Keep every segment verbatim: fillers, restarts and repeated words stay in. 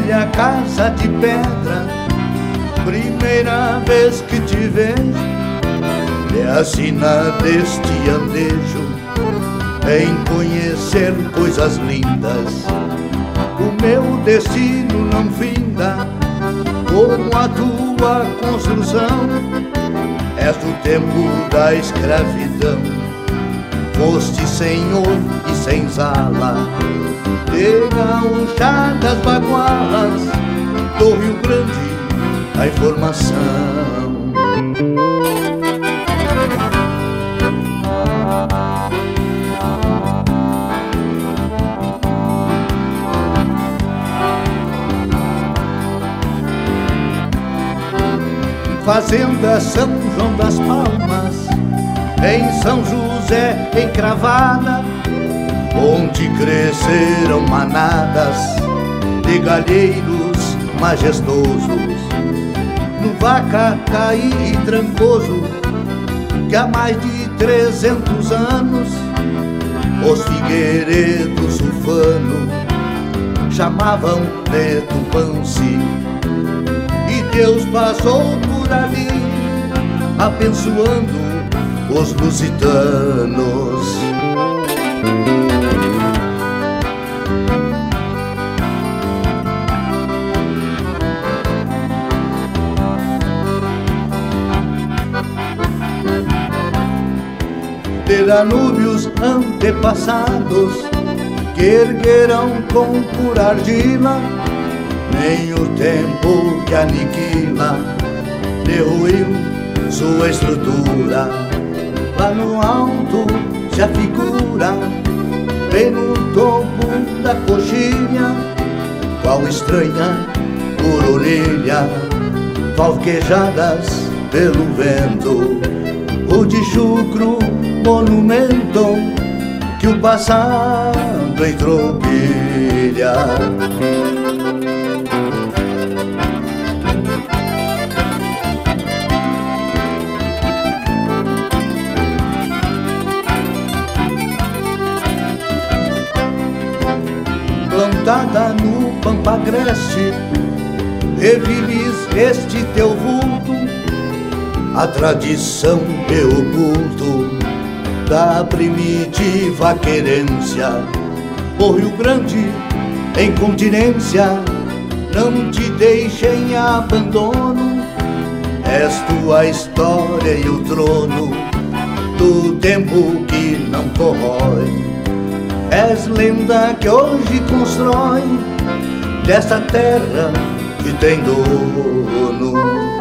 velha casa de pedra, primeira vez que te vejo, é a sina deste andejo, em conhecer coisas lindas. O meu destino não finda como a tua construção. És do tempo da escravidão, foste senhor e senzala, de gauchadas bagualas do Rio Grande a informação. Fazenda São João das Palmas, em São José encravada, onde cresceram manadas de galheiros majestosos, no Vacacaí e Trancoso, que há mais de trezentos anos os figueiredos ufanos chamavam de Tupãoci. E Deus passou por ali abençoando os lusitanos. De Danúbios antepassados que ergueram com pura argila, nem o tempo que aniquila derruiu sua estrutura. Lá no alto se afigura, bem no topo da coxilha, qual estranha coronilha, falquejadas pelo vento, o de chucro monumento que o passado entropilha. Plantada no Pampa Agreste, revives este teu vulto, a tradição e o culto da primitiva querência. O Rio Grande em continência não te deixa em abandono, és tua história e o trono do tempo que não corrói. És lenda que hoje constrói desta terra que tem dono.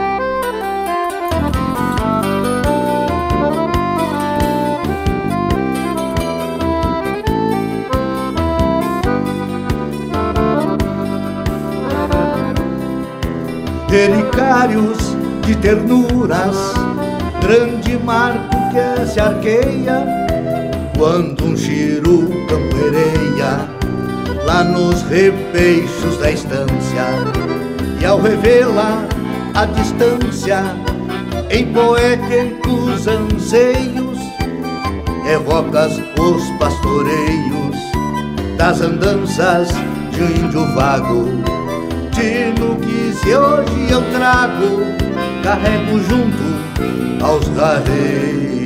Relicários de ternuras, grande marco que se arqueia quando um chiru campereia lá nos repeixos da estância, e ao revelar a distância em poéticos anseios evocas os pastoreios das andanças de um índio vago. Tino que se hoje eu trago, carrego junto aos rarreios.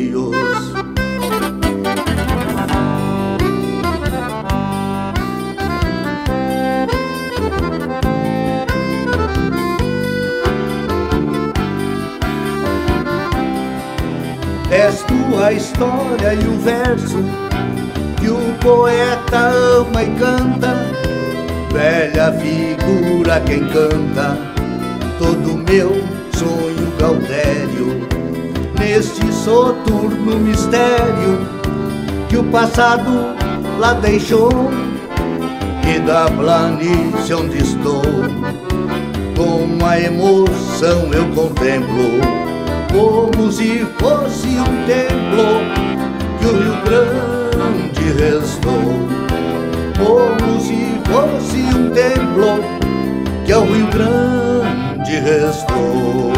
És tua história e o verso que o poeta ama e canta, velha figura quem canta todo meu sonho gaudério, neste soturno mistério que o passado lá deixou, e da planície onde estou com a emoção eu contemplo, como se fosse um templo que o Rio Grande restou, como se fosse um templo que ao Rio Grande restou.